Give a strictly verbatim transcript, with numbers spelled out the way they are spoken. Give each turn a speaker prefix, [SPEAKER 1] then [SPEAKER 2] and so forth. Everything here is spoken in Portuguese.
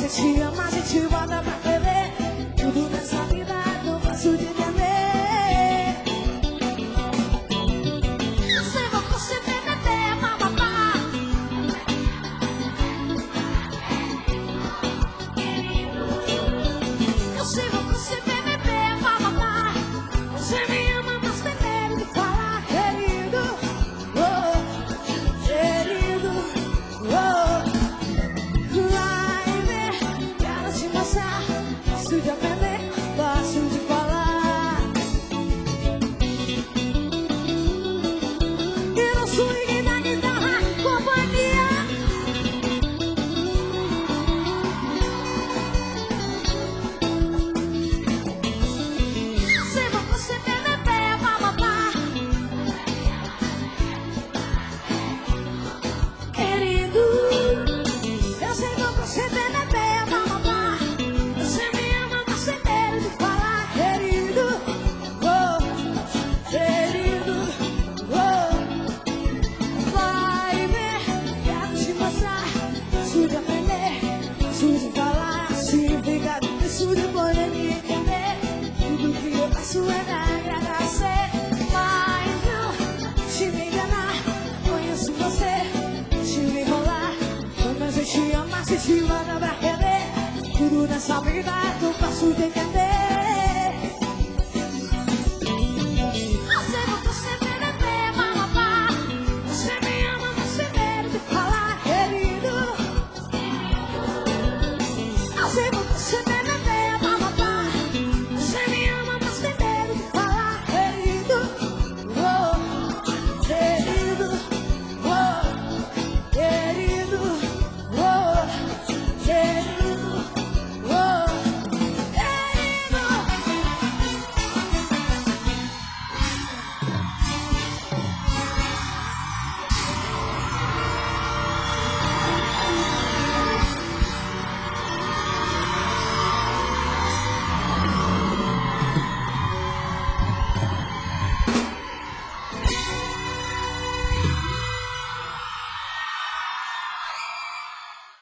[SPEAKER 1] gente ama, a gente volta pra beber. Tudo nessa vida eu faço de beber. Eu sei você tem bebê, mamapá. Eu sei você tem bebê, mamapá. Você me ama, mas tem medo de falar, querido. Oh, querido. Oh, vai ver, quero te mostrar. Posso de aprender, posso de falar. E no swing da guitarra, companhia. Se você tem bebê, mamapá. Querido, eu sei que você tem bebê, mamapá. Você me ama, mas sem medo de falar, querido. Oh, querido. Oh, vai ver, quero te mostrar. Isso de aprender, isso de falar. Se fica isso de poder me entender. Tudo que eu faço é me agradecer. Mas não te me enganar. Conheço você, te me enrolar. Quando a gente ama, se te manda pra querer. Tudo nessa vida eu faço de entender.